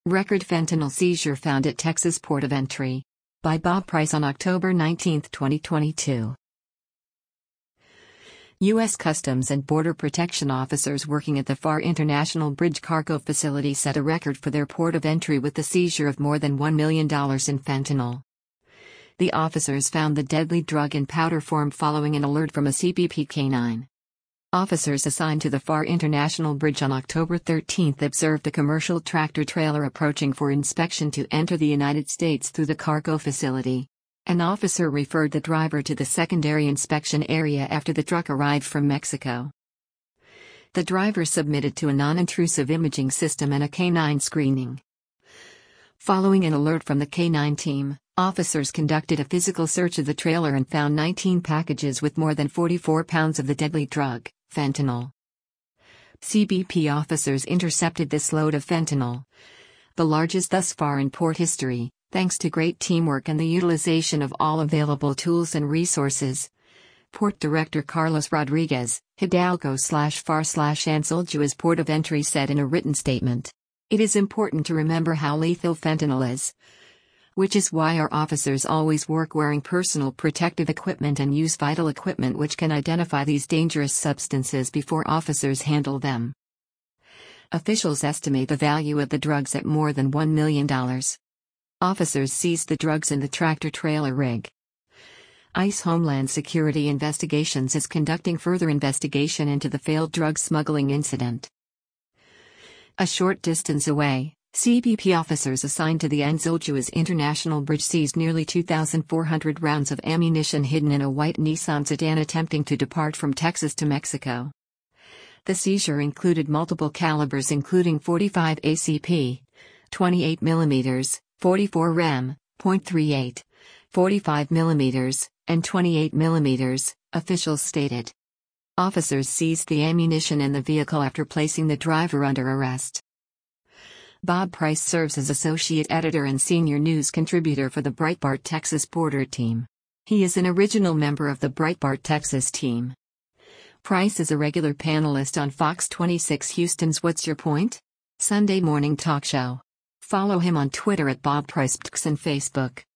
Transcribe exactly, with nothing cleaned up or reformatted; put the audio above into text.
Record fentanyl seizure found at Texas port of entry. By Bob Price on October nineteenth, twenty twenty-two. U S Customs and Border Protection officers working at the F A R International Bridge cargo facility set a record for their port of entry with the seizure of more than one million dollars in fentanyl. The officers found the deadly drug in powder form following an alert from a C B P canine. Officers assigned to the F A R International Bridge on October thirteenth observed a commercial tractor-trailer approaching for inspection to enter the United States through the cargo facility. An officer referred the driver to the secondary inspection area after the truck arrived from Mexico. The driver submitted to a non-intrusive imaging system and a canine screening. Following an alert from the canine team, officers conducted a physical search of the trailer and found nineteen packages with more than forty-four pounds of the deadly drug, fentanyl. C B P officers intercepted this load of fentanyl, the largest thus far in port history, thanks to great teamwork and the utilization of all available tools and resources. Port Director Carlos Rodriguez, Hidalgo slash F A R slash Anzalduas Port of Entry said in a written statement. It is important to remember how lethal fentanyl is, which is why our officers always work wearing personal protective equipment and use vital equipment which can identify these dangerous substances before officers handle them. Officials estimate the value of the drugs at more than one million dollars. Officers seized the drugs in the tractor-trailer rig. ICE Homeland Security Investigations is conducting further investigation into the failed drug smuggling incident. A short distance away, C B P officers assigned to the Anzalduas International Bridge seized nearly two thousand four hundred rounds of ammunition hidden in a white Nissan sedan attempting to depart from Texas to Mexico. The seizure included multiple calibers including forty-five A C P, twenty-eight millimeter, forty-four R E M, point three eight, forty-five millimeter, and twenty-eight millimeter, officials stated. Officers seized the ammunition in the vehicle after placing the driver under arrest. Bob Price serves as associate editor and senior news contributor for the Breitbart Texas Border team. He is an original member of the Breitbart Texas team. Price is a regular panelist on Fox twenty-six Houston's What's Your Point? Sunday morning talk show. Follow him on Twitter at Bob Price and Facebook.